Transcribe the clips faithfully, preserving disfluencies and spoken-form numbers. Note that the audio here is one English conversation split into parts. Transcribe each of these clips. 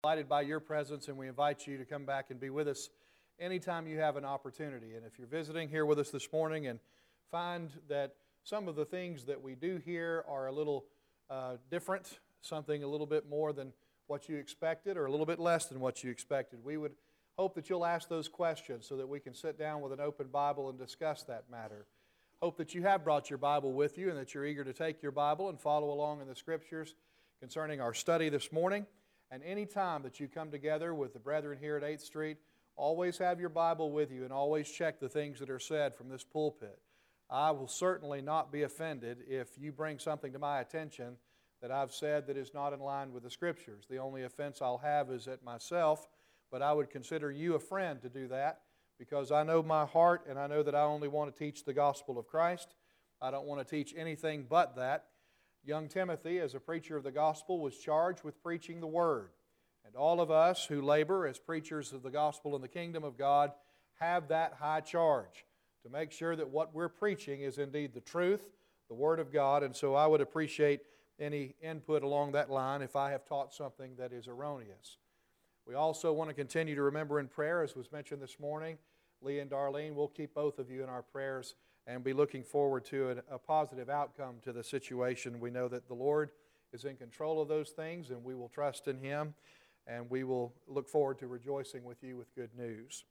Delighted by your presence, and we invite you to come back and be with us anytime you have an opportunity. And if you're visiting here with us this morning and find that some of the things that we do here are a little uh, different, something a little bit more than what you expected or a little bit less than what you expected, we would hope that you'll ask those questions so that we can sit down with an open Bible and discuss that matter. Hope that you have brought your Bible with you and that you're eager to take your Bible and follow along in the Scriptures concerning our study this morning. And any time that you come together with the brethren here at eighth Street, always have your Bible with you and always check the things that are said from this pulpit. I will certainly not be offended if you bring something to my attention that I've said that is not in line with the Scriptures. The only offense I'll have is at myself, but I would consider you a friend to do that because I know my heart and I know that I only want to teach the gospel of Christ. I don't want to teach anything but that. Young Timothy, as a preacher of the gospel, was charged with preaching the Word. And all of us who labor as preachers of the gospel in the kingdom of God have that high charge to make sure that what we're preaching is indeed the truth, the Word of God. And so I would appreciate any input along that line if I have taught something that is erroneous. We also want to continue to remember in prayer, as was mentioned this morning, Lee and Darlene. We'll keep both of you in our prayers and be looking forward to a, a positive outcome to the situation. We know that the Lord is in control of those things, and we will trust in Him, and we will look forward to rejoicing with you with good news.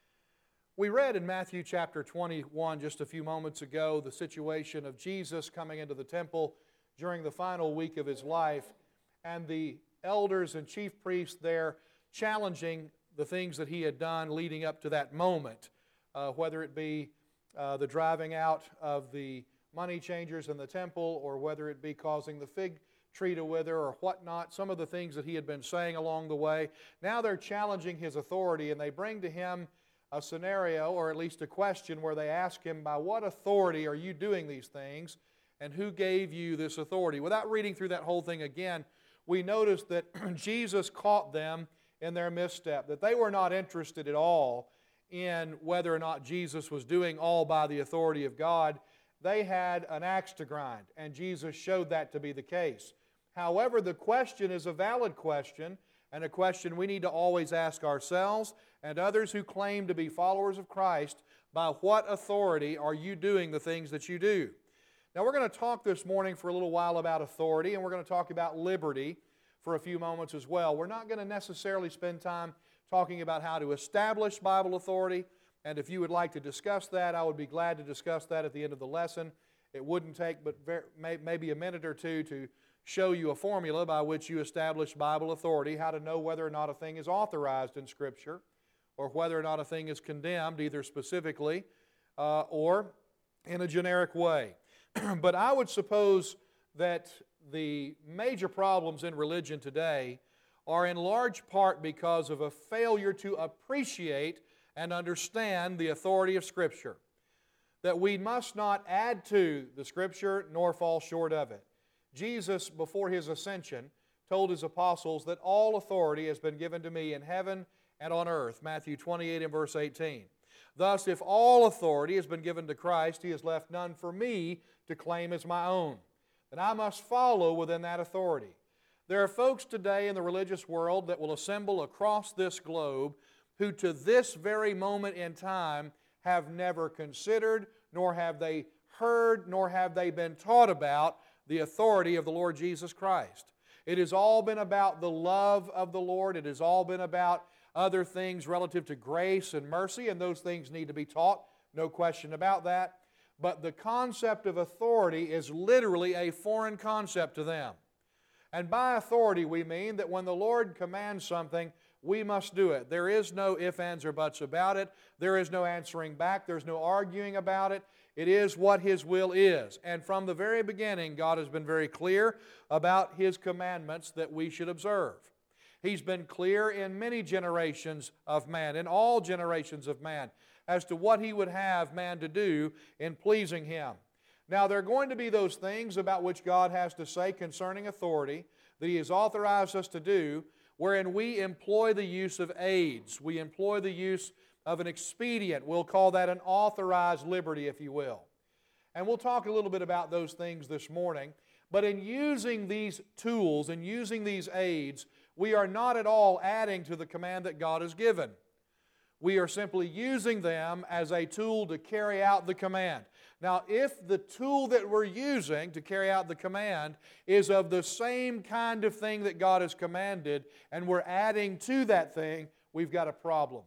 We read in Matthew chapter twenty-one just a few moments ago the situation of Jesus coming into the temple during the final week of His life, and the elders and chief priests there challenging the things that He had done leading up to that moment, uh, whether it be Uh, the driving out of the money changers in the temple, or whether it be causing the fig tree to wither or whatnot, some of the things that he had been saying along the way. Now they're challenging his authority, and they bring to him a scenario, or at least a question, where they ask him, by what authority are you doing these things, and who gave you this authority? Without reading through that whole thing again, we notice that Jesus caught them in their misstep, that they were not interested at all in whether or not Jesus was doing all by the authority of God. They had an axe to grind, and Jesus showed that to be the case. However, the question is a valid question, and a question we need to always ask ourselves and others who claim to be followers of Christ: by what authority are you doing the things that you do? Now, we're going to talk this morning for a little while about authority, and we're going to talk about liberty for a few moments as well. We're not going to necessarily spend time talking about how to establish Bible authority, and if you would like to discuss that, I would be glad to discuss that at the end of the lesson. It wouldn't take but very, may, maybe a minute or two to show you a formula by which you establish Bible authority, how to know whether or not a thing is authorized in Scripture, or whether or not a thing is condemned, either specifically uh, or in a generic way. But I would suppose that the major problems in religion today are in large part because of a failure to appreciate and understand the authority of Scripture. That we must not add to the Scripture nor fall short of it. Jesus, before His ascension, told His apostles that all authority has been given to me in heaven and on earth. Matthew twenty-eight and verse eighteen. Thus, if all authority has been given to Christ, He has left none for me to claim as my own. Then I must follow within that authority. There are folks today in the religious world that will assemble across this globe who to this very moment in time have never considered, nor have they heard, nor have they been taught about the authority of the Lord Jesus Christ. It has all been about the love of the Lord. It has all been about other things relative to grace and mercy, and those things need to be taught, no question about that. But the concept of authority is literally a foreign concept to them. And by authority we mean that when the Lord commands something, we must do it. There is no ifs, ands, or buts about it. There is no answering back. There's no arguing about it. It is what His will is. And from the very beginning, God has been very clear about His commandments that we should observe. He's been clear in many generations of man, in all generations of man, as to what He would have man to do in pleasing Him. Now, there are going to be those things about which God has to say concerning authority that He has authorized us to do, wherein we employ the use of aids. We employ the use of an expedient. We'll call that an authorized liberty, if you will. And we'll talk a little bit about those things this morning. But in using these tools and using these aids, We are not at all adding to the command that God has given. We are simply using them as a tool to carry out the command. Now, if the tool that we're using to carry out the command is of the same kind of thing that God has commanded, and we're adding to that thing, we've got a problem.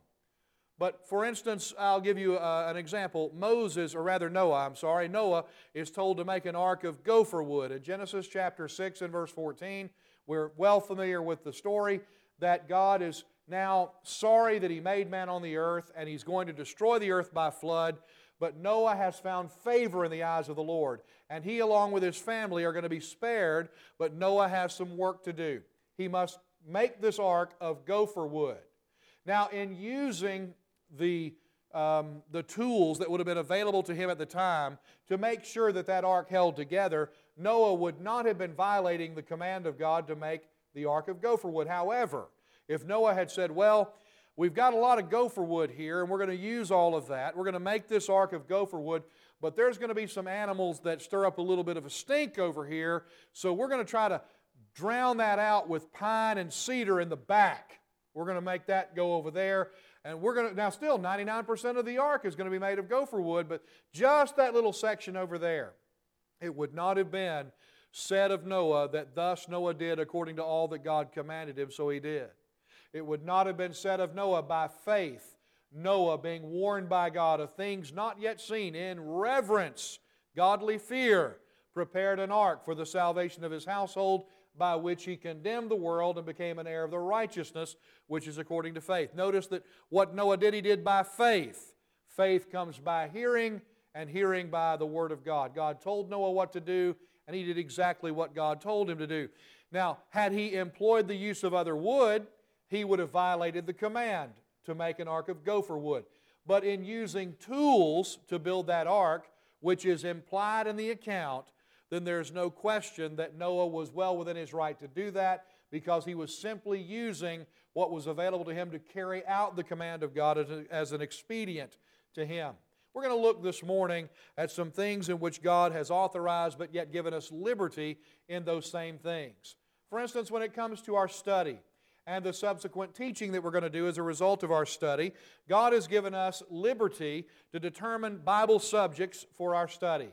But for instance, I'll give you uh, an example. Moses, or rather Noah, I'm sorry, Noah is told to make an ark of gopher wood. In Genesis chapter six and verse fourteen, we're well familiar with the story that God is now sorry that He made man on the earth, and He's going to destroy the earth by flood. But Noah has found favor in the eyes of the Lord, and he along with his family are going to be spared, but Noah has some work to do. He must make this ark of gopher wood. Now, in using the, um, the tools that would have been available to him at the time to make sure that that ark held together, Noah would not have been violating the command of God to make the ark of gopher wood. However, if Noah had said, well, we've got a lot of gopher wood here, and we're going to use all of that. We're going to make this ark of gopher wood, but there's going to be some animals that stir up a little bit of a stink over here, so we're going to try to drown that out with pine and cedar in the back. We're going to make that go over there, and we're going to, now still ninety-nine percent of the ark is going to be made of gopher wood, but just that little section over there. It would not have been said of Noah that thus Noah did according to all that God commanded him, so he did. It would not have been said of Noah by faith, Noah being warned by God of things not yet seen, in reverence, godly fear, prepared an ark for the salvation of his household, by which he condemned the world and became an heir of the righteousness, which is according to faith. Notice that what Noah did, he did by faith. Faith comes by hearing, and hearing by the Word of God. God told Noah what to do, and he did exactly what God told him to do. Now, had he employed the use of other wood, he would have violated the command to make an ark of gopher wood. But in using tools to build that ark, which is implied in the account, then there's no question that Noah was well within his right to do that, because he was simply using what was available to him to carry out the command of God as, a, as an expedient to him. We're going to look this morning at some things in which God has authorized but yet given us liberty in those same things. For instance, when it comes to our study and the subsequent teaching that we're going to do as a result of our study, God has given us liberty to determine Bible subjects for our study.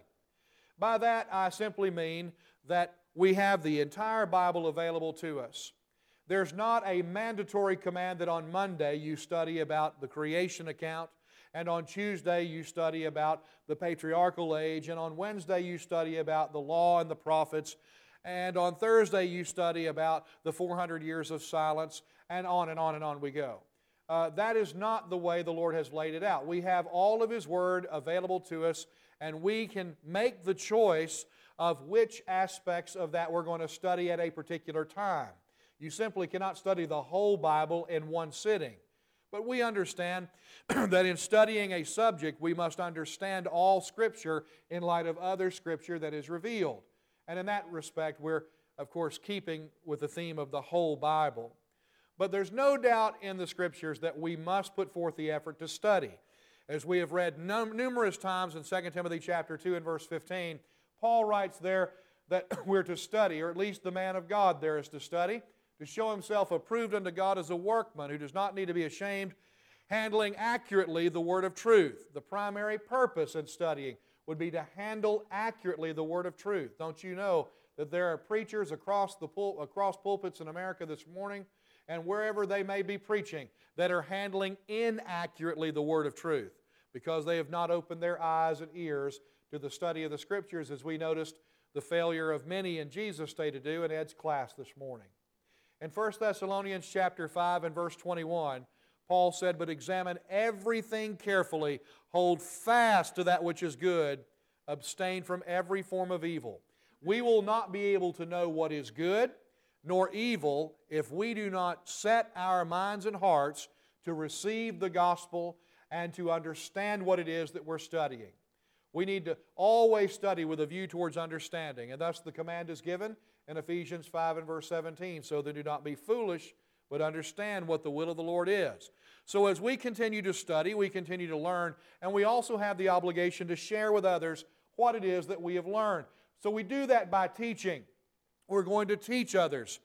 By that, I simply mean that we have the entire Bible available to us. There's not a mandatory command that on Monday you study about the creation account, and on Tuesday you study about the patriarchal age, and on Wednesday you study about the law and the prophets, and on Thursday you study about the four hundred years of silence, and on and on and on we go. Uh, that is not the way the Lord has laid it out. We have all of His Word available to us, and we can make the choice of which aspects of that we're going to study at a particular time. You simply cannot study the whole Bible in one sitting. But we understand that in studying a subject, we must understand all Scripture in light of other Scripture that is revealed. And in that respect, we're, of course, keeping with the theme of the whole Bible. But there's no doubt in the Scriptures that we must put forth the effort to study. As we have read num- numerous times in Second Timothy chapter two and verse fifteen, Paul writes there that we're to study, or at least the man of God there is to study, to show himself approved unto God as a workman who does not need to be ashamed, handling accurately the word of truth. The primary purpose in studying would be to handle accurately the word of truth. Don't you know that there are preachers across the pul- across pulpits in America this morning, and wherever they may be preaching, that are handling inaccurately the word of truth, because they have not opened their eyes and ears to the study of the Scriptures, as we noticed the failure of many in Jesus' day to do in Ed's class this morning. In First Thessalonians chapter five and verse twenty-one, Paul said, "But examine everything carefully, hold fast to that which is good, abstain from every form of evil." We will not be able to know what is good nor evil if we do not set our minds and hearts to receive the gospel and to understand what it is that we're studying. We need to always study with a view towards understanding, and thus the command is given in Ephesians five and verse seventeen, "So that do not be foolish, but understand what the will of the Lord is." So as we continue to study, we continue to learn, and we also have the obligation to share with others what it is that we have learned. So we do that by teaching. We're going to teach others.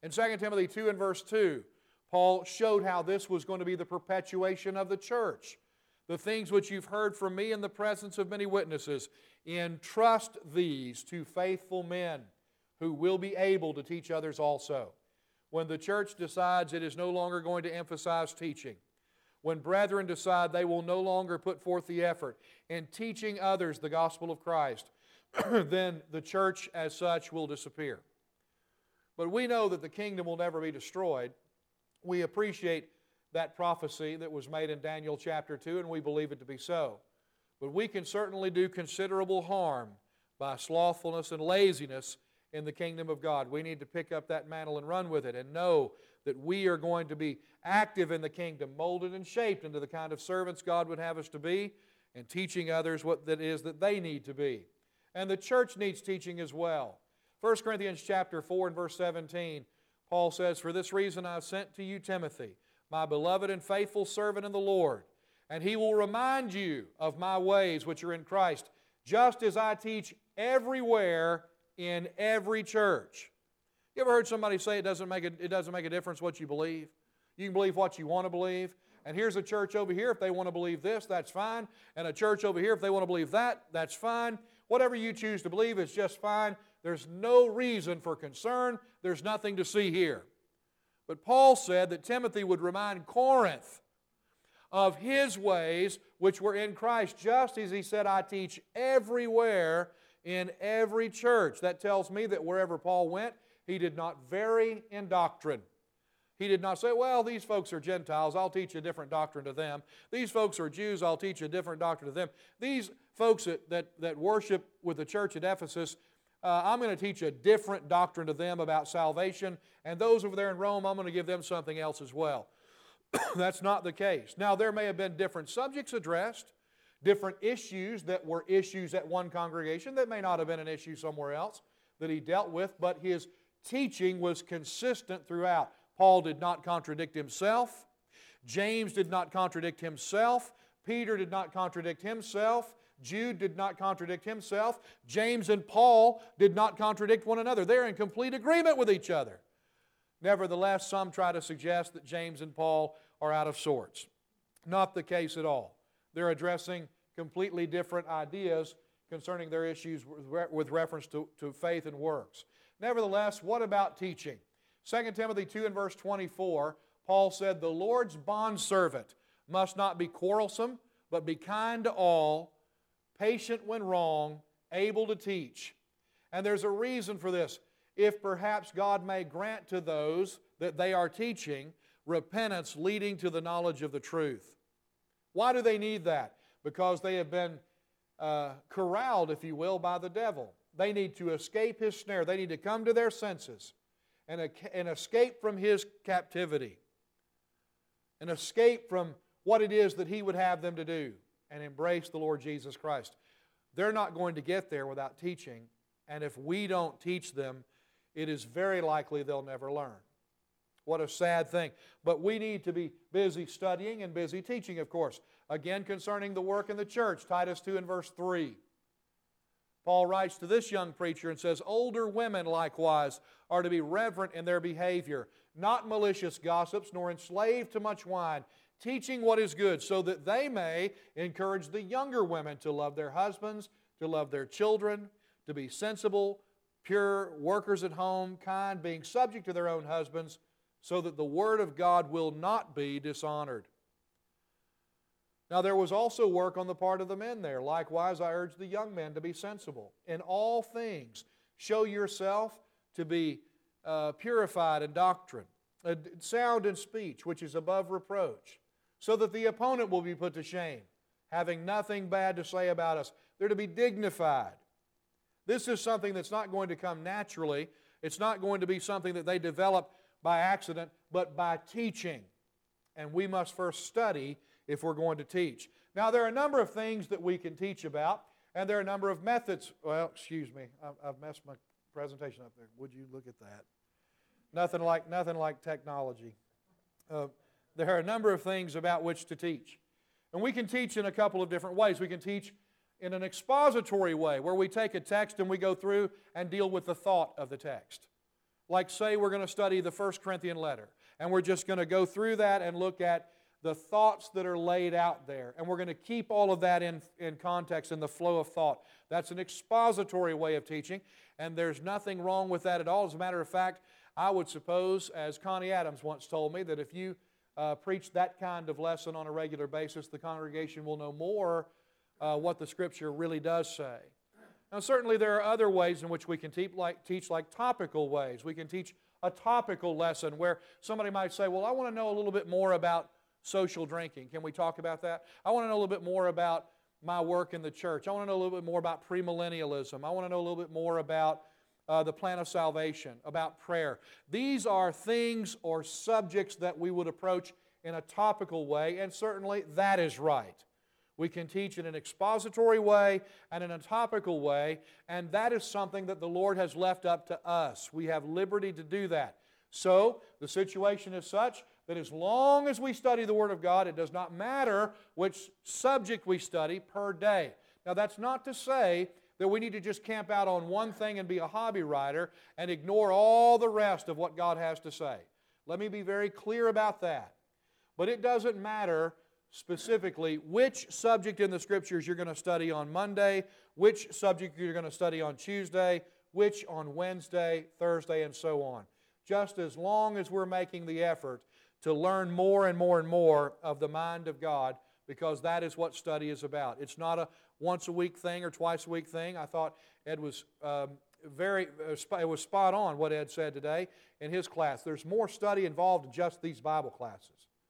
In Second Timothy two and verse two, Paul showed how this was going to be the perpetuation of the church. The things which you've heard from me in the presence of many witnesses, entrust these to faithful men who will be able to teach others also. When the church decides it is no longer going to emphasize teaching, when brethren decide they will no longer put forth the effort in teaching others the gospel of Christ, then the church as such will disappear. But we know that the kingdom will never be destroyed. We appreciate that prophecy that was made in Daniel chapter two, and we believe it to be so. But we can certainly do considerable harm by slothfulness and laziness in the kingdom of God. We need to pick up that mantle and run with it and know that we are going to be active in the kingdom, molded and shaped into the kind of servants God would have us to be, and teaching others what that is that they need to be. And the church needs teaching as well. First Corinthians chapter four and verse seventeen, Paul says, "For this reason I have sent to you Timothy, my beloved and faithful servant in the Lord, and he will remind you of my ways which are in Christ, just as I teach everywhere in every church." You ever heard somebody say it doesn't make a, it doesn't make a difference what you believe? You can believe what you want to believe. And here's a church over here, if they want to believe this, that's fine. And a church over here, if they want to believe that, that's fine. Whatever you choose to believe is just fine. There's no reason for concern. There's nothing to see here. But Paul said that Timothy would remind Corinth of his ways which were in Christ, just as he said, I teach everywhere in every church. That tells me that wherever Paul went, he did not vary in doctrine. He did not say, well, these folks are Gentiles, I'll teach a different doctrine to them. These folks are Jews, I'll teach a different doctrine to them. These folks that, that, that worship with the church at Ephesus, uh, I'm going to teach a different doctrine to them about salvation. And those over there in Rome, I'm going to give them something else as well. That's not the case. Now, there may have been different subjects addressed, different issues that were issues at one congregation that may not have been an issue somewhere else that he dealt with, but his teaching was consistent throughout. Paul did not contradict himself. James did not contradict himself. Peter did not contradict himself. Jude did not contradict himself. James and Paul did not contradict one another. They're in complete agreement with each other. Nevertheless, some try to suggest that James and Paul are out of sorts. Not the case at all. They're addressing completely different ideas concerning their issues with reference to, to faith and works. Nevertheless, what about teaching? Second Timothy two and verse twenty-four, Paul said, the Lord's bondservant must not be quarrelsome, but be kind to all, patient when wrong, able to teach. And there's a reason for this. If perhaps God may grant to those that they are teaching repentance leading to the knowledge of the truth. Why do they need that? Because they have been uh, corralled, if you will, by the devil. They need to escape his snare. They need to come to their senses and, and escape from his captivity and escape from what it is that he would have them to do and embrace the Lord Jesus Christ. They're not going to get there without teaching, and if we don't teach them, it is very likely they'll never learn. What a sad thing. But we need to be busy studying and busy teaching, of course. Again, concerning the work in the church, Titus two and verse three. Paul writes to this young preacher and says, older women likewise are to be reverent in their behavior, not malicious gossips, nor enslaved to much wine, teaching what is good, so that they may encourage the younger women to love their husbands, to love their children, to be sensible, pure, workers at home, kind, being subject to their own husbands, so that the word of God will not be dishonored. Now there was also work on the part of the men there. Likewise, I urge the young men to be sensible. In all things, show yourself to be uh, purified in doctrine, uh, sound in speech, which is above reproach, so that the opponent will be put to shame, having nothing bad to say about us. They're to be dignified. This is something that's not going to come naturally. It's not going to be something that they develop by accident, but by teaching. And we must first study if we're going to teach. Now, there are a number of things that we can teach about, and there are a number of methods. Well, excuse me, I've messed my presentation up there. Would you look at that? Nothing like, nothing like technology. Uh, there are a number of things about which to teach. And we can teach in a couple of different ways. We can teach in an expository way, where we take a text and we go through and deal with the thought of the text. Like say we're going to study the First Corinthian letter, and we're just going to go through that and look at the thoughts that are laid out there. And we're going to keep all of that in, in context, in the flow of thought. That's an expository way of teaching, and there's nothing wrong with that at all. As a matter of fact, I would suppose, as Connie Adams once told me, that if you uh, preach that kind of lesson on a regular basis, the congregation will know more uh, what the Scripture really does say. Now, certainly there are other ways in which we can teach like, teach like topical ways. We can teach a topical lesson where somebody might say, well, I want to know a little bit more about social drinking. Can we talk about that? I want to know a little bit more about my work in the church. I want to know a little bit more about premillennialism. I want to know a little bit more about uh, the plan of salvation, about prayer. These are things or subjects that we would approach in a topical way, and certainly that is right. We can teach in an expository way and in a topical way, and that is something that the Lord has left up to us. We have liberty to do that. So, the situation is such that as long as we study the Word of God, it does not matter which subject we study per day. Now, that's not to say that we need to just camp out on one thing and be a hobby writer and ignore all the rest of what God has to say. Let me be very clear about that. But it doesn't matter specifically which subject in the Scriptures you're going to study on Monday, which subject you're going to study on Tuesday, which on Wednesday, Thursday, and so on. Just as long as we're making the effort to learn more and more and more of the mind of God, because that is what study is about. It's not a once-a-week thing or twice-a-week thing. I thought Ed was um, very, uh, it was spot on what Ed said today in his class. There's more study involved in just these Bible classes.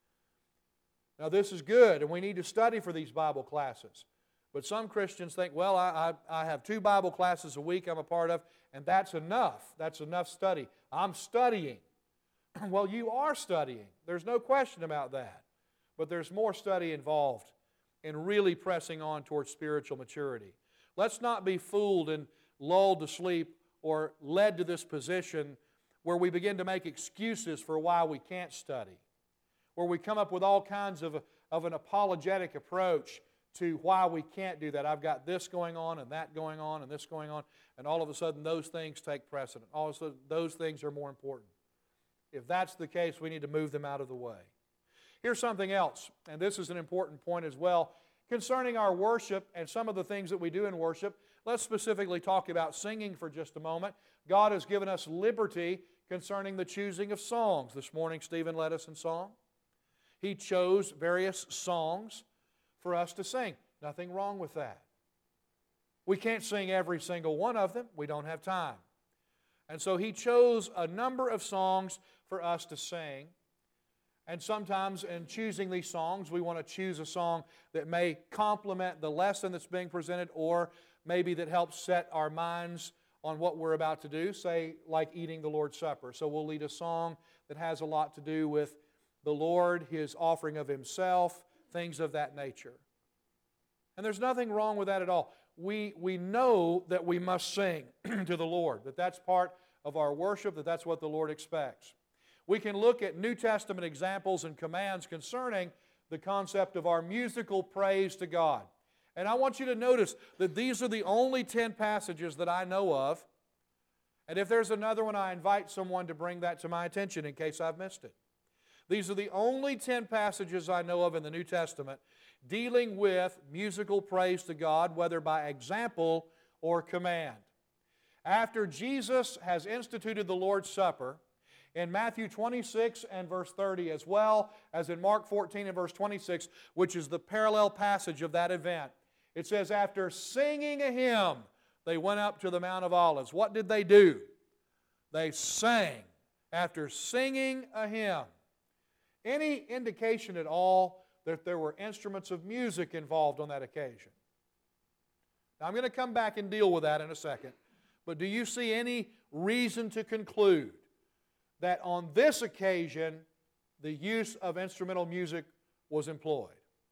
Now, this is good, and we need to study for these Bible classes. But some Christians think, well, I, I, I have two Bible classes a week I'm a part of, and that's enough. That's enough study. I'm studying. Well, you are studying. There's no question about that. But there's more study involved in really pressing on towards spiritual maturity. Let's not be fooled and lulled to sleep or led to this position where we begin to make excuses for why we can't study, where we come up with all kinds of, of an apologetic approach to why we can't do that. I've got this going on and that going on and this going on, and all of a sudden those things take precedent. All of a sudden those things are more important. If that's the case, we need to move them out of the way. Here's something else, and this is an important point as well, concerning our worship and some of the things that we do in worship. Let's specifically talk about singing for just a moment. God has given us liberty concerning the choosing of songs. This morning Stephen led us in song. He chose various songs for us to sing. Nothing wrong with that. We can't sing every single one of them. We don't have time. And so he chose a number of songs for us to sing. And sometimes in choosing these songs, we want to choose a song that may complement the lesson that's being presented, or maybe that helps set our minds on what we're about to do, say like eating the Lord's Supper. So we'll lead a song that has a lot to do with the Lord, His offering of Himself, things of that nature. And there's nothing wrong with that at all. We, we know that we must sing to the Lord, that that's part of our worship, that that's what the Lord expects. We can look at New Testament examples and commands concerning the concept of our musical praise to God. And I want you to notice that these are the only ten passages that I know of. And if there's another one, I invite someone to bring that to my attention in case I've missed it. These are the only ten passages I know of in the New Testament dealing with musical praise to God, whether by example or command. After Jesus has instituted the Lord's Supper, in Matthew twenty-six and verse thirty, as well as in Mark fourteen and verse twenty-six, which is the parallel passage of that event, it says, after singing a hymn, they went up to the Mount of Olives. What did they do? They sang after singing a hymn. Any indication at all that there were instruments of music involved on that occasion? Now, I'm going to come back and deal with that in a second. But do you see any reason to conclude that on this occasion the use of instrumental music was employed?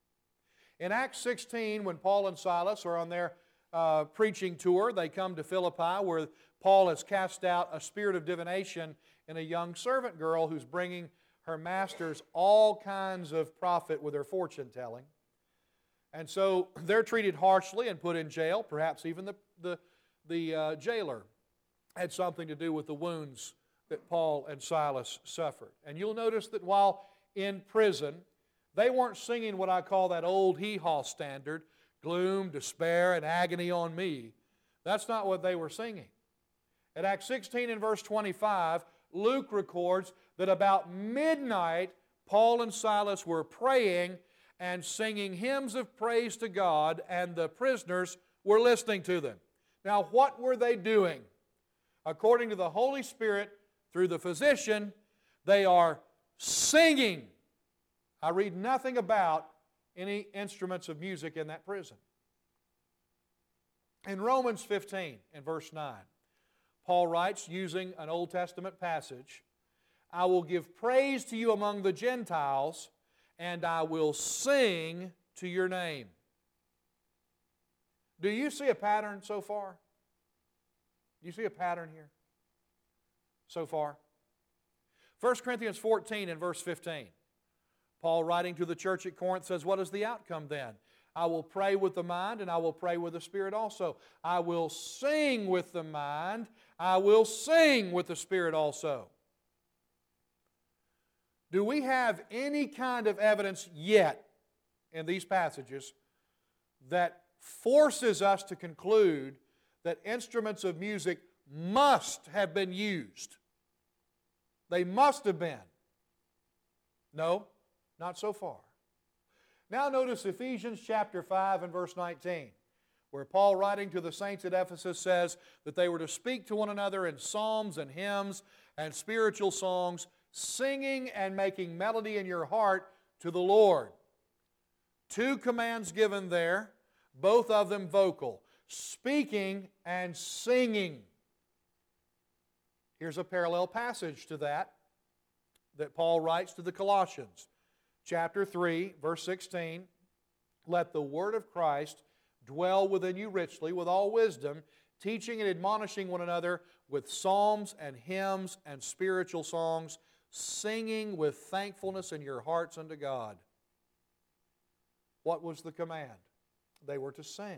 In Acts sixteen, when Paul and Silas are on their uh, preaching tour, they come to Philippi, where Paul has cast out a spirit of divination in a young servant girl who's bringing her masters all kinds of profit with her fortune telling. And so they're treated harshly and put in jail. Perhaps even the, the, the uh, jailer had something to do with the wounds that Paul and Silas suffered. And you'll notice that while in prison, they weren't singing what I call that old hee-haw standard, gloom, despair, and agony on me. That's not what they were singing. At Acts sixteen and verse twenty-five, Luke records that about midnight, Paul and Silas were praying and singing hymns of praise to God, and the prisoners were listening to them. Now, what were they doing? According to the Holy Spirit, through the physician, they are singing. I read nothing about any instruments of music in that prison. In Romans fifteen, in verse nine, Paul writes, using an Old Testament passage, I will give praise to you among the Gentiles, and I will sing to your name. Do you see a pattern so far? Do you see a pattern here so far? First Corinthians fourteen and verse fifteen. Paul, writing to the church at Corinth, says, what is the outcome then? I will pray with the mind, and I will pray with the Spirit also. I will sing with the mind, I will sing with the Spirit also. Do we have any kind of evidence yet in these passages that forces us to conclude that instruments of music must have been used? They must have been. No, not so far. Now notice Ephesians chapter five and verse nineteen, where Paul, writing to the saints at Ephesus, says that they were to speak to one another in psalms and hymns and spiritual songs, singing and making melody in your heart to the Lord. Two commands given there, both of them vocal, speaking and singing. Here's a parallel passage to that that Paul writes to the Colossians. Chapter three, verse sixteen, let the word of Christ dwell within you richly with all wisdom, teaching and admonishing one another with psalms and hymns and spiritual songs, singing with thankfulness in your hearts unto God. What was the command? They were to sing.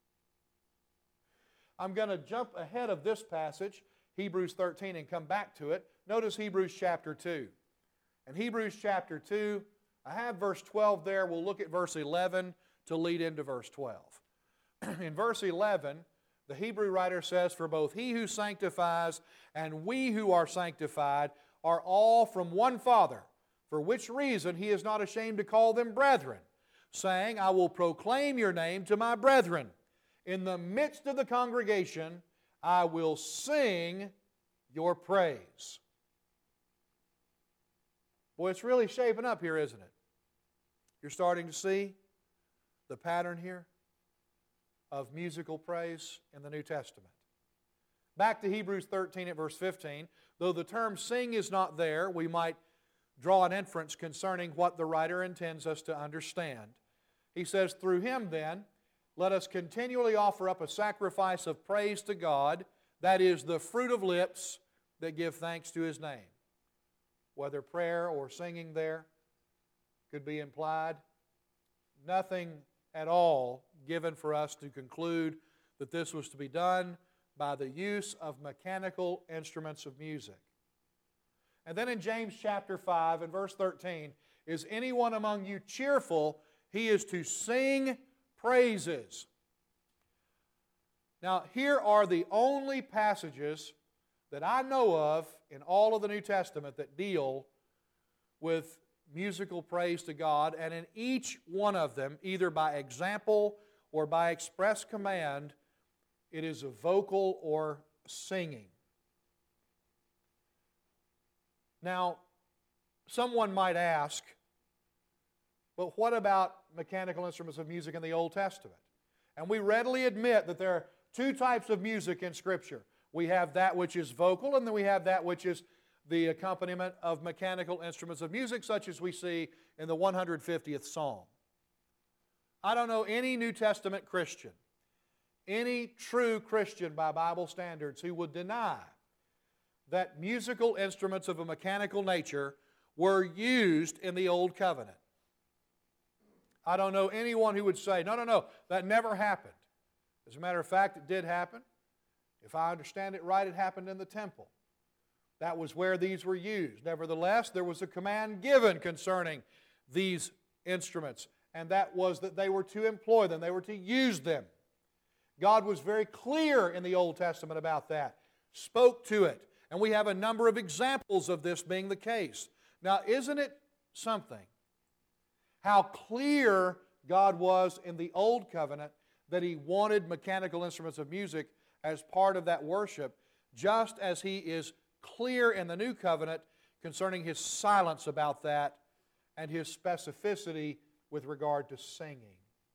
I'm going to jump ahead of this passage, Hebrews thirteen, and come back to it. Notice Hebrews chapter two. In Hebrews chapter two, I have verse twelve there. We'll look at verse eleven to lead into verse twelve. In verse eleven, the Hebrew writer says, for both he who sanctifies and we who are sanctified are all from one Father, for which reason he is not ashamed to call them brethren, saying, I will proclaim your name to my brethren. In the midst of the congregation, I will sing your praise. Boy, it's really shaping up here, isn't it? You're starting to see the pattern here of musical praise in the New Testament. Back to Hebrews thirteen at verse fifteen. Though the term sing is not there, we might draw an inference concerning what the writer intends us to understand. He says, through him then, let us continually offer up a sacrifice of praise to God, that is the fruit of lips that give thanks to His name. Whether prayer or singing there could be implied, nothing at all given for us to conclude that this was to be done by the use of mechanical instruments of music. And then in James chapter five and verse thirteen, is anyone among you cheerful? He is to sing praises. Now, here are the only passages that I know of in all of the New Testament that deal with musical praise to God, and in each one of them, either by example or by express command, it is a vocal or singing. Now, someone might ask, but what about mechanical instruments of music in the Old Testament? And we readily admit that there are two types of music in Scripture. We have that which is vocal, and then we have that which is the accompaniment of mechanical instruments of music, such as we see in the one hundred fiftieth Psalm. I don't know any New Testament Christian, any true Christian by Bible standards, who would deny that musical instruments of a mechanical nature were used in the Old Covenant. I don't know anyone who would say, no, no, no, that never happened. As a matter of fact, it did happen. If I understand it right, it happened in the temple. That was where these were used. Nevertheless, there was a command given concerning these instruments, and that was that they were to employ them, they were to use them. God was very clear in the Old Testament about that, spoke to it, and we have a number of examples of this being the case. Now, isn't it something how clear God was in the Old Covenant that He wanted mechanical instruments of music as part of that worship, just as He is clear in the New Covenant concerning His silence about that and His specificity with regard to singing.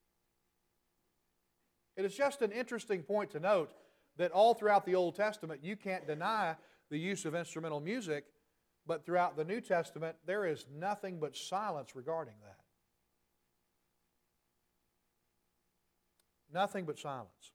It is just an interesting point to note that all throughout the Old Testament you can't deny the use of instrumental music, but throughout the New Testament there is nothing but silence regarding that. Nothing but silence.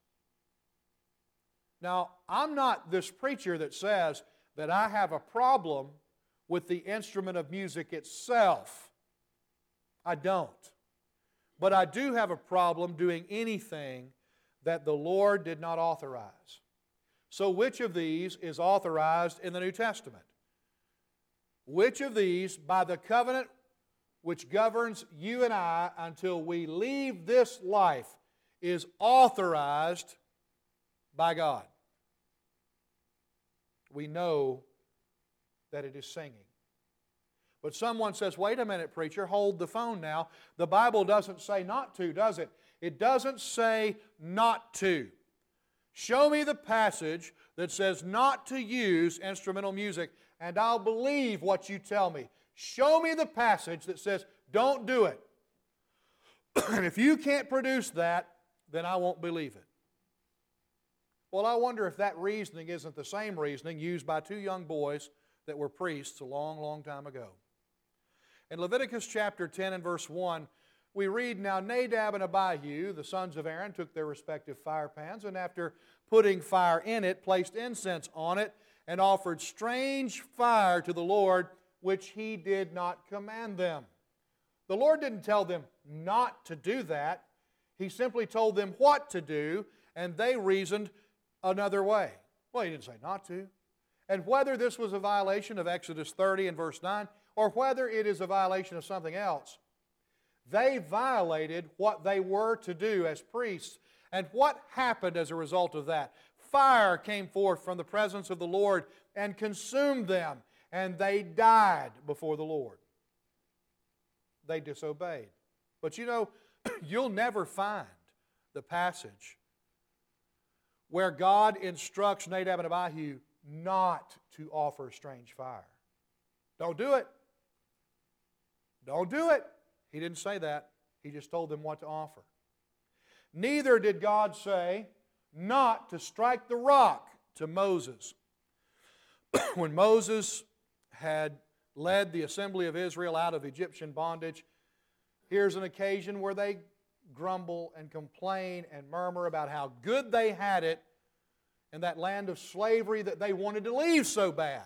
Now, I'm not this preacher that says that I have a problem with the instrument of music itself. I don't. But I do have a problem doing anything that the Lord did not authorize. So which of these is authorized in the New Testament? Which of these, by the covenant which governs you and I until we leave this life, is authorized by God? We know that it is singing. But someone says, wait a minute, preacher, hold the phone now. The Bible doesn't say not to, does it? It doesn't say not to. Show me the passage that says not to use instrumental music, and I'll believe what you tell me. Show me the passage that says don't do it. And if you can't produce that, then I won't believe it. Well, I wonder if that reasoning isn't the same reasoning used by two young boys that were priests a long, long time ago. In Leviticus chapter ten and verse one, we read, Now Nadab and Abihu, the sons of Aaron, took their respective fire pans, and after putting fire in it, placed incense on it, and offered strange fire to the Lord, which He did not command them. The Lord didn't tell them not to do that. He simply told them what to do, and they reasoned another way. Well, He didn't say not to. And whether this was a violation of Exodus thirty and verse nine, or whether it is a violation of something else, they violated what they were to do as priests. And what happened as a result of that? Fire came forth from the presence of the Lord and consumed them, and they died before the Lord. They disobeyed. But you know, you'll never find the passage where God instructs Nadab and Abihu not to offer strange fire. Don't do it. Don't do it. He didn't say that. He just told them what to offer. Neither did God say not to strike the rock to Moses. When Moses had led the assembly of Israel out of Egyptian bondage, here's an occasion where they grumble and complain and murmur about how good they had it in that land of slavery that they wanted to leave so bad.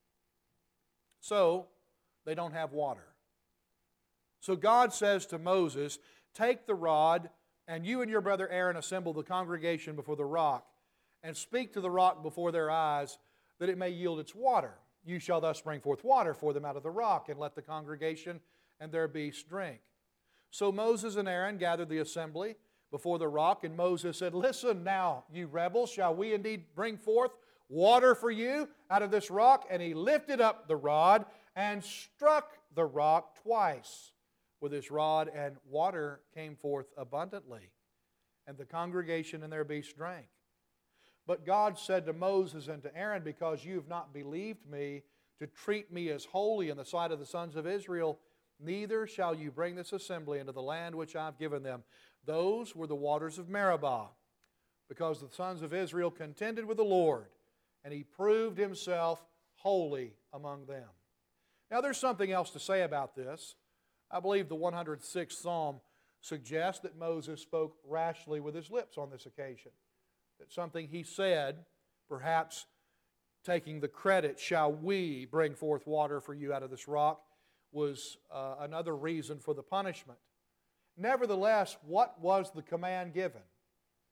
So, they don't have water. So God says to Moses, take the rod, and you and your brother Aaron assemble the congregation before the rock, and speak to the rock before their eyes, that it may yield its water. You shall thus bring forth water for them out of the rock, and let the congregation and their beasts drink. So Moses and Aaron gathered the assembly before the rock, and Moses said, listen now, you rebels, shall we indeed bring forth water for you out of this rock? And he lifted up the rod and struck the rock twice with his rod, and water came forth abundantly. And the congregation and their beasts drank. But God said to Moses and to Aaron, because you have not believed me to treat me as holy in the sight of the sons of Israel, neither shall you bring this assembly into the land which I have given them. Those were the waters of Meribah, because the sons of Israel contended with the Lord, and He proved Himself holy among them. Now there's something else to say about this. I believe the one hundred sixth Psalm suggests that Moses spoke rashly with his lips on this occasion. That something he said, perhaps taking the credit, shall we bring forth water for you out of this rock, was uh, another reason for the punishment. Nevertheless, what was the command given?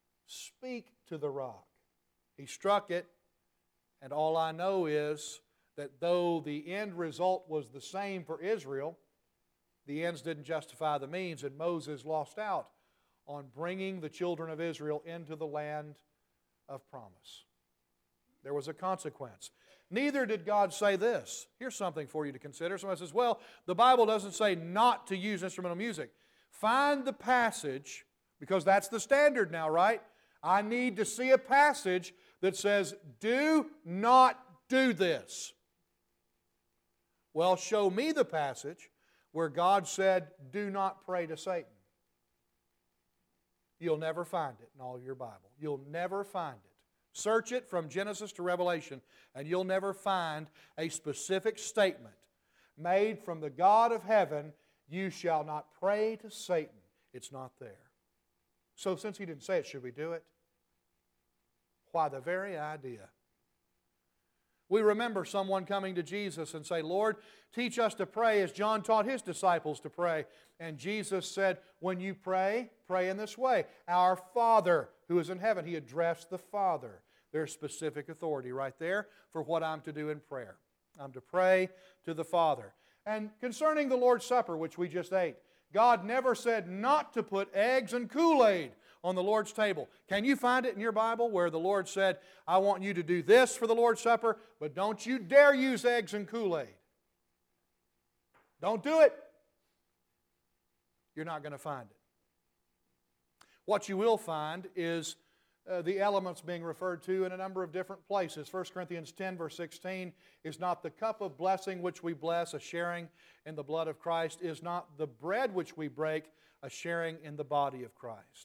Speak to the rock. He struck it, and all I know is that though the end result was the same for Israel, the ends didn't justify the means, and Moses lost out on bringing the children of Israel into the land of promise. There was a consequence. Neither did God say this. Here's something for you to consider. Someone says, well, the Bible doesn't say not to use instrumental music. Find the passage, because that's the standard now, right? I need to see a passage that says, do not do this. Well, show me the passage where God said, do not pray to Satan. You'll never find it in all of your Bible. You'll never find it. Search it from Genesis to Revelation, and you'll never find a specific statement made from the God of heaven, you shall not pray to Satan. It's not there. So since He didn't say it, should we do it? Why, the very idea. We remember someone coming to Jesus and say, Lord, teach us to pray as John taught his disciples to pray. And Jesus said, when you pray, pray in this way. Our Father who is in heaven. He addressed the Father. There's specific authority right there for what I'm to do in prayer. I'm to pray to the Father. And concerning the Lord's Supper, which we just ate, God never said not to put eggs and Kool-Aid on the Lord's table. Can you find it in your Bible where the Lord said, I want you to do this for the Lord's Supper, but don't you dare use eggs and Kool-Aid. Don't do it. You're not going to find it. What you will find is uh, the elements being referred to in a number of different places. First Corinthians ten, verse sixteen, is not the cup of blessing which we bless, a sharing in the blood of Christ, is not the bread which we break, a sharing in the body of Christ.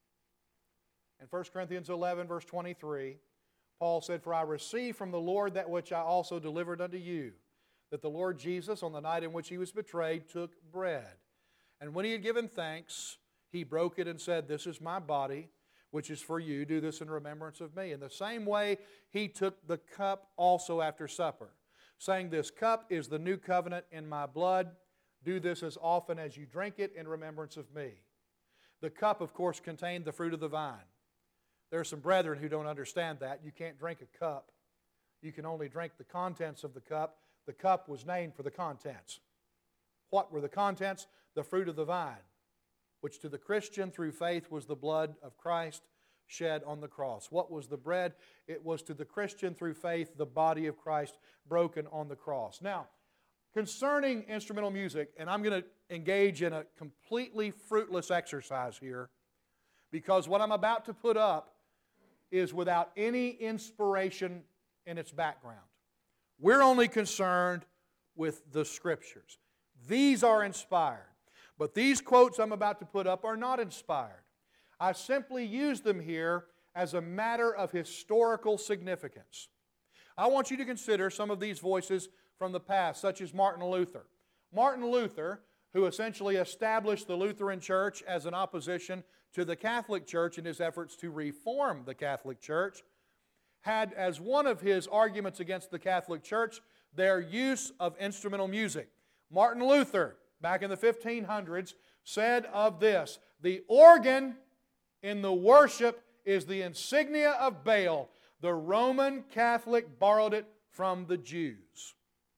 In First Corinthians eleven, verse twenty-three, Paul said, for I received from the Lord that which I also delivered unto you, that the Lord Jesus, on the night in which He was betrayed, took bread. And when He had given thanks, He broke it and said, this is my body, which is for you. Do this in remembrance of me. In the same way, He took the cup also after supper, saying, this cup is the new covenant in my blood. Do this as often as you drink it in remembrance of me. The cup, of course, contained the fruit of the vine. There are some brethren who don't understand that. You can't drink a cup. You can only drink the contents of the cup. The cup was named for the contents. What were the contents? The fruit of the vine, which to the Christian through faith was the blood of Christ shed on the cross. What was the bread? It was to the Christian through faith the body of Christ broken on the cross. Now, concerning instrumental music, and I'm going to engage in a completely fruitless exercise here, because what I'm about to put up is without any inspiration in its background. We're only concerned with the Scriptures. These are inspired. But these quotes I'm about to put up are not inspired. I simply use them here as a matter of historical significance. I want you to consider some of these voices from the past, such as Martin Luther. Martin Luther, who essentially established the Lutheran Church as an opposition to the Catholic Church in his efforts to reform the Catholic Church, had as one of his arguments against the Catholic Church their use of instrumental music. Martin Luther, back in the fifteen hundreds, said of this, the organ in the worship is the insignia of Baal. The Roman Catholic borrowed it from the Jews.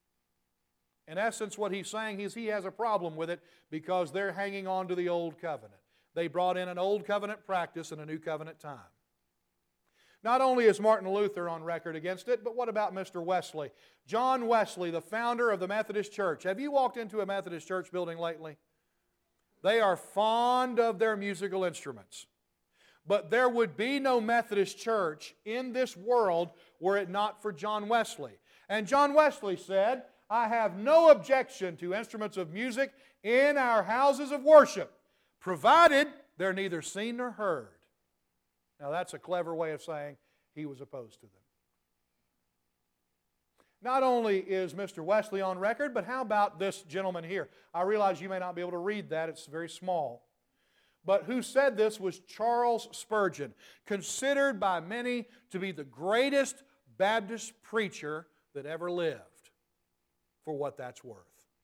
In essence, what he's saying is he has a problem with it because they're hanging on to the Old Covenant. They brought in an Old Covenant practice in a New Covenant time. Not only is Martin Luther on record against it, but what about Mister Wesley? John Wesley, the founder of the Methodist Church. Have you walked into a Methodist church building lately? They are fond of their musical instruments. But there would be no Methodist church in this world were it not for John Wesley. And John Wesley said, I have no objection to instruments of music in our houses of worship, provided they're neither seen nor heard. Now that's a clever way of saying he was opposed to them. Not only is Mister Wesley on record, but how about this gentleman here? I realize you may not be able to read that, it's very small. But who said this was Charles Spurgeon, considered by many to be the greatest Baptist preacher that ever lived, for what that's worth.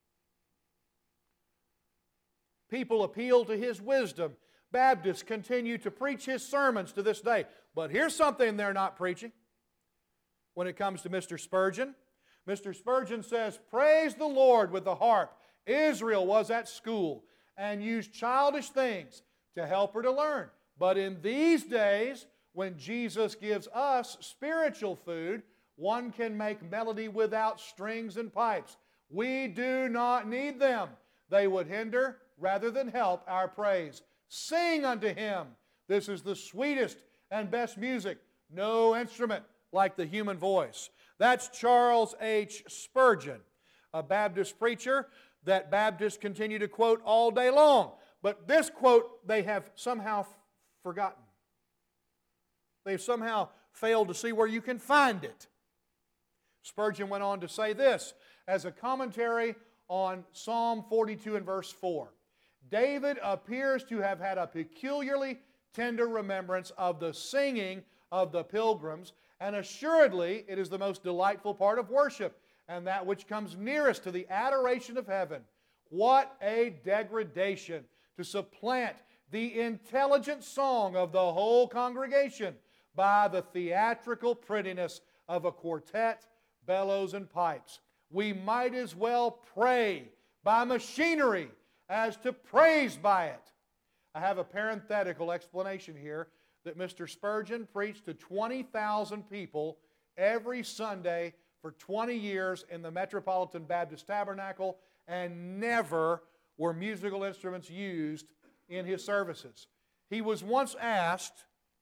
People appeal to his wisdom. Baptists continue to preach his sermons to this day. But here's something they're not preaching when it comes to Mister Spurgeon. Mister Spurgeon says, praise the Lord with the harp. Israel was at school and used childish things to help her to learn. But in these days, when Jesus gives us spiritual food, one can make melody without strings and pipes. We do not need them. They would hinder rather than help our praise. Sing unto Him. This is the sweetest and best music. No instrument like the human voice. That's Charles H. Spurgeon, a Baptist preacher that Baptists continue to quote all day long. But this quote they have somehow f- forgotten. They've somehow failed to see where you can find it. Spurgeon went on to say this as a commentary on Psalm forty-two and verse four. David appears to have had a peculiarly tender remembrance of the singing of the pilgrims, and assuredly it is the most delightful part of worship, and that which comes nearest to the adoration of heaven. What a degradation to supplant the intelligent song of the whole congregation by the theatrical prettiness of a quartet, bellows, and pipes. We might as well pray by machinery as to praise by it. I have a parenthetical explanation here that Mister Spurgeon preached to twenty thousand people every Sunday for twenty years in the Metropolitan Baptist Tabernacle, and never were musical instruments used in his services. He was once asked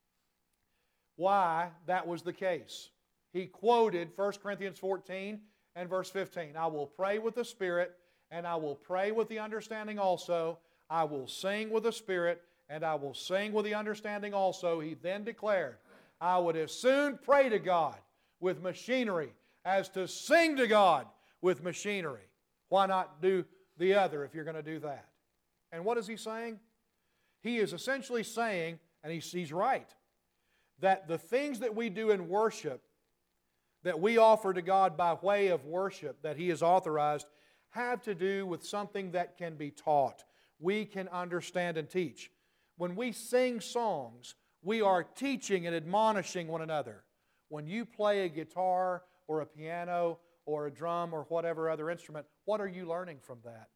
why that was the case. He quoted First Corinthians fourteen and verse fifteen. I will pray with the Spirit, and I will pray with the understanding also. I will sing with the Spirit, and I will sing with the understanding also. He then declared, I would as soon pray to God with machinery as to sing to God with machinery. Why not do the other if you're going to do that? And what is he saying? He is essentially saying, and he's, he's right, that the things that we do in worship, that we offer to God by way of worship that He has authorized, have to do with something that can be taught. We can understand and teach. When we sing songs, we are teaching and admonishing one another. When you play a guitar or a piano or a drum or whatever other instrument, what are you learning from that?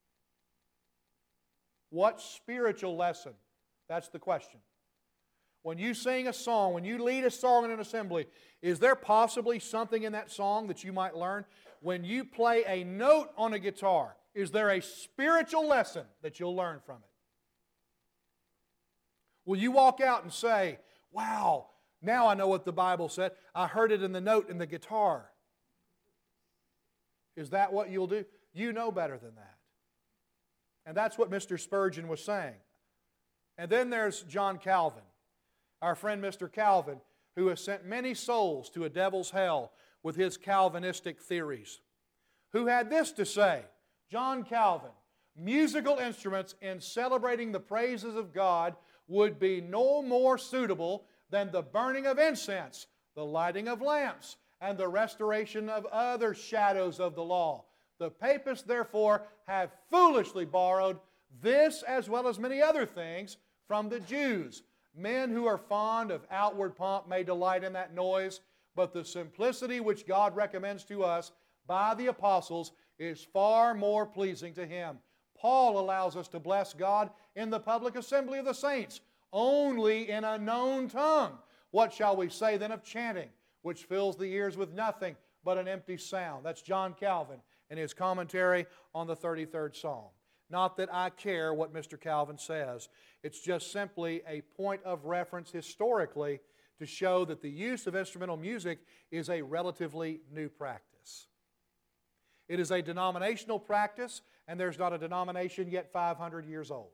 What spiritual lesson? That's the question. When you sing a song, when you lead a song in an assembly, is there possibly something in that song that you might learn? When you play a note on a guitar, is there a spiritual lesson that you'll learn from it? Will you walk out and say, wow, now I know what the Bible said. I heard it in the note in the guitar. Is that what you'll do? You know better than that. And that's what Mister Spurgeon was saying. And then there's John Calvin, our friend Mister Calvin, who has sent many souls to a devil's hell with his Calvinistic theories, who had this to say, John Calvin, musical instruments in celebrating the praises of God would be no more suitable than the burning of incense, the lighting of lamps, and the restoration of other shadows of the law. The papists, therefore, have foolishly borrowed this as well as many other things from the Jews. Men who are fond of outward pomp may delight in that noise, but the simplicity which God recommends to us by the apostles is far more pleasing to Him. Paul allows us to bless God in the public assembly of the saints, only in a known tongue. What shall we say then of chanting, which fills the ears with nothing but an empty sound? That's John Calvin in his commentary on the thirty-third Psalm. Not that I care what Mister Calvin says. It's just simply a point of reference historically to show that the use of instrumental music is a relatively new practice. It is a denominational practice, and there's not a denomination yet five hundred years old.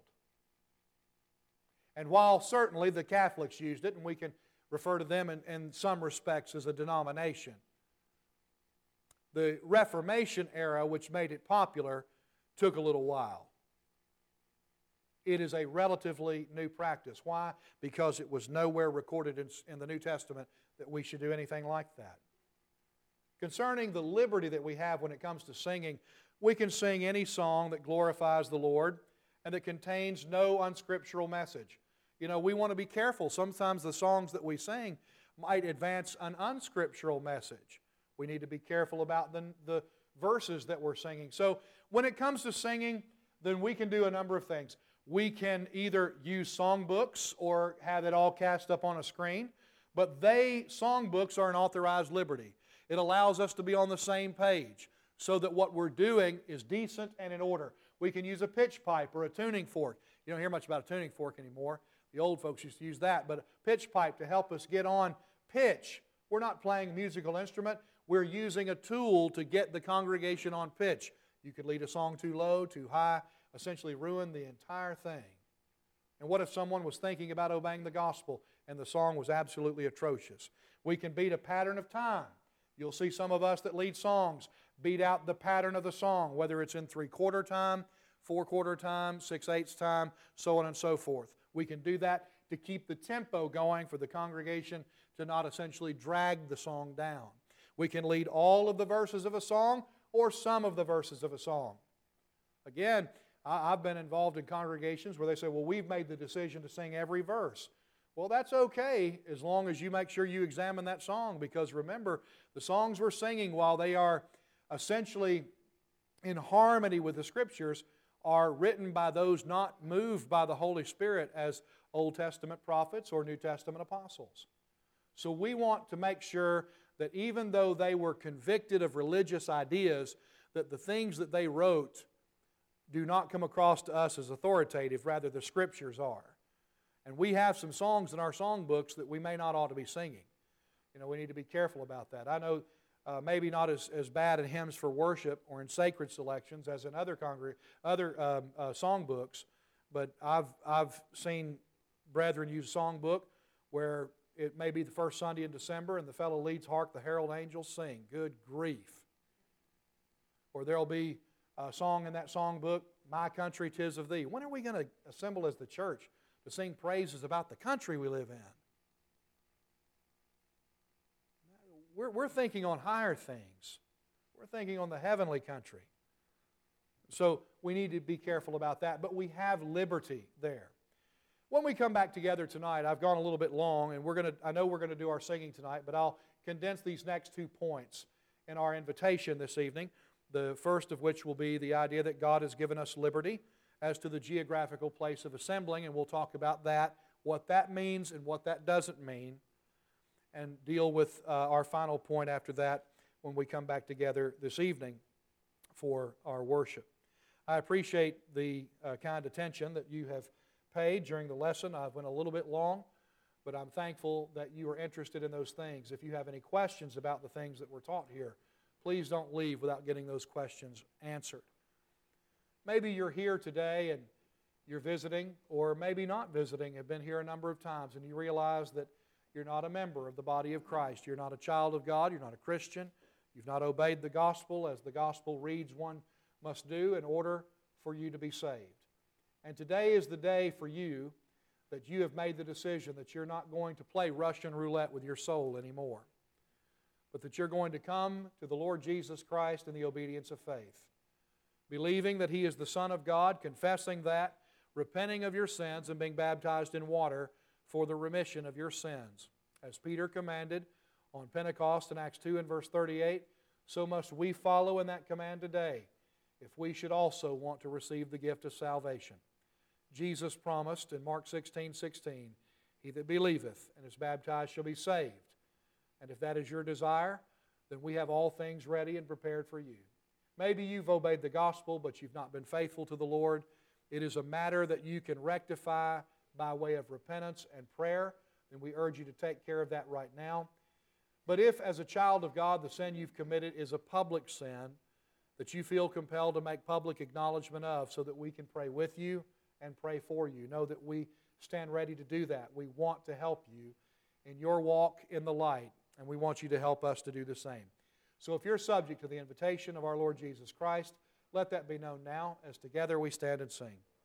And while certainly the Catholics used it, and we can refer to them in, in some respects as a denomination, the Reformation era, which made it popular, took a little while. It is a relatively new practice. Why? Because it was nowhere recorded in, in the New Testament that we should do anything like that. Concerning the liberty that we have when it comes to singing, we can sing any song that glorifies the Lord and that contains no unscriptural message. You know, we want to be careful. Sometimes the songs that we sing might advance an unscriptural message. We need to be careful about the, the verses that we're singing. So when it comes to singing, then we can do a number of things. We can either use songbooks or have it all cast up on a screen, but they, songbooks, are an authorized liberty. It allows us to be on the same page so that what we're doing is decent and in order. We can use a pitch pipe or a tuning fork. You don't hear much about a tuning fork anymore. The old folks used to use that, but a pitch pipe to help us get on pitch. We're not playing a musical instrument. We're using a tool to get the congregation on pitch. You could lead a song too low, too high, essentially ruin the entire thing. And what if someone was thinking about obeying the gospel and the song was absolutely atrocious? We can beat a pattern of time. You'll see some of us that lead songs beat out the pattern of the song, whether it's in three-quarter time, four-quarter time, six-eighths time, so on and so forth. We can do that to keep the tempo going for the congregation to not essentially drag the song down. We can lead all of the verses of a song or some of the verses of a song. Again, I've been involved in congregations where they say, well, we've made the decision to sing every verse. Well, that's okay as long as you make sure you examine that song, because remember, the songs we're singing, while they are essentially in harmony with the Scriptures, are written by those not moved by the Holy Spirit as Old Testament prophets or New Testament apostles. So we want to make sure that even though they were convicted of religious ideas, that the things that they wrote do not come across to us as authoritative, rather the Scriptures are. And we have some songs in our songbooks that we may not ought to be singing. You know, we need to be careful about that. I know uh, maybe not as, as bad in hymns for worship or in sacred selections as in other congreg- other um, uh, songbooks, but I've, I've seen brethren use a songbook where it may be the first Sunday in December and the fellow leads, "Hark the Herald Angels Sing." Good grief. Or there'll be a song in that songbook, "My Country 'Tis of Thee." When are we going to assemble as the church to sing praises about the country we live in? We're, we're thinking on higher things. We're thinking on the heavenly country. So we need to be careful about that, but we have liberty there. When we come back together tonight, I've gone a little bit long, and we're going to, I know we're going to do our singing tonight, but I'll condense these next two points in our invitation this evening. The first of which will be the idea that God has given us liberty as to the geographical place of assembling, and we'll talk about that, what that means and what that doesn't mean, and deal with uh, our final point after that when we come back together this evening for our worship. I appreciate the uh, kind attention that you have paid during the lesson. I went a little bit long, but I'm thankful that you are interested in those things. If you have any questions about the things that were taught here, please don't leave without getting those questions answered. Maybe you're here today and you're visiting, or maybe not visiting, have been here a number of times, and you realize that you're not a member of the body of Christ. You're not a child of God. You're not a Christian. You've not obeyed the gospel as the gospel reads one must do in order for you to be saved. And today is the day for you that you have made the decision that you're not going to play Russian roulette with your soul anymore, but that you're going to come to the Lord Jesus Christ in the obedience of faith, believing that He is the Son of God, confessing that, repenting of your sins, and being baptized in water for the remission of your sins. As Peter commanded on Pentecost in Acts two and verse thirty-eight, so must we follow in that command today if we should also want to receive the gift of salvation. Jesus promised in Mark sixteen sixteen, "He that believeth and is baptized shall be saved." And if that is your desire, then we have all things ready and prepared for you. Maybe you've obeyed the gospel, but you've not been faithful to the Lord. It is a matter that you can rectify by way of repentance and prayer, then we urge you to take care of that right now. But if, as a child of God, the sin you've committed is a public sin that you feel compelled to make public acknowledgement of so that we can pray with you and pray for you, know that we stand ready to do that. We want to help you in your walk in the light, and we want you to help us to do the same. So if you're subject to the invitation of our Lord Jesus Christ, let that be known now as together we stand and sing.